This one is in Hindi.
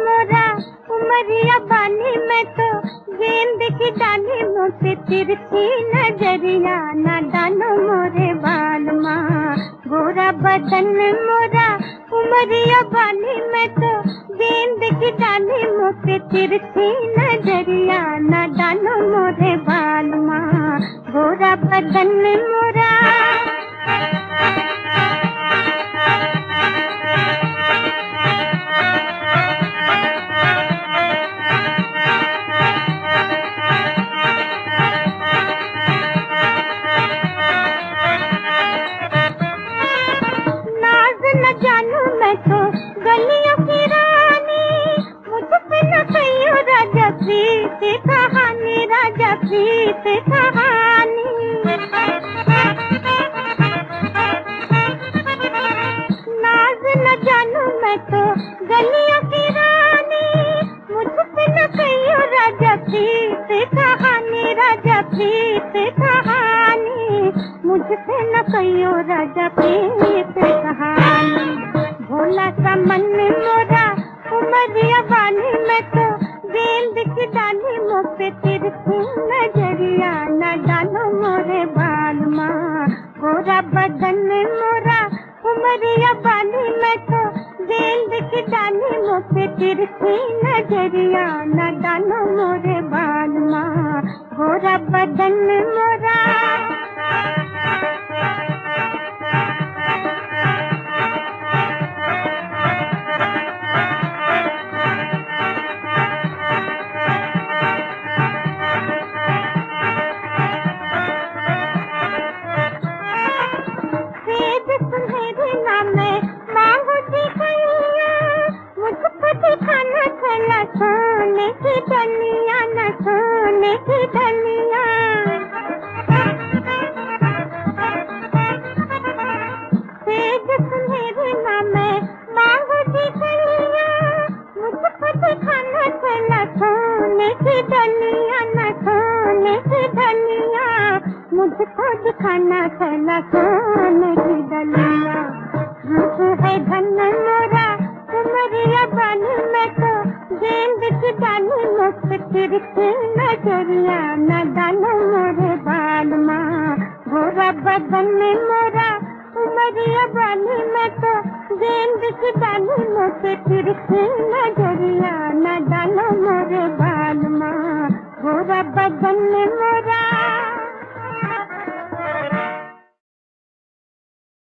मोरा उमरिया बानी में तो गेंद की डाली मुझसे तिरछी नजरिया ना डालो मोरे बाल माँ गोरा बदन मोरा उमरिया बानी में तो गेंद की डाली मुझसे तिरछी नजरिया ना डालो मोरे बाल माँ गोरा बदन मोरा। जानू मैं तो गलियों की रानी मुझ पे न कहियो राजा प्रीत कहानी राजा प्रीत कहानी। नाज न जानू मैं तो गलियों की रानी मुझ पे न कहियो राजा प्रीत कहानी राजा प्रीत कहानी मुझसे न कहियो राजा प्रीत कहानी। भोला सा मन मोरा उमरिया बानी में तो गेंद की डाली मुँह पे तिरछी नजरिया न डालो मोरे बाल माँ गोरा बदन मोरा उमरिया बानी में तो गेंद की डाली मुँह पे तिरछी नजरिया न डालो मोरे बाल माँ गोरा बदन मोरा। सुनहरी नाम में मांगो दिखैया मुझको दिखाना चला सोने की डलिया न सोने की डलिया। सेज सुनहरी नाम में मांगो दिखैया मुझको दिखाना चला सोने की डलिया न सोने की डलिया मुझको दिखाना चला सोने की डलिया। रूप है धन मोरा उमरिया बानी में तो गेंद की डाली मुझ तिरछी नजरिया न डालो मोरे बाल माँ गोरा बदन मोरा उमरिया बानी में तो गेंद की डाली मुझ तिरछी नजरिया न डालो मोरे बाल माँ गोरा बदन मोरा।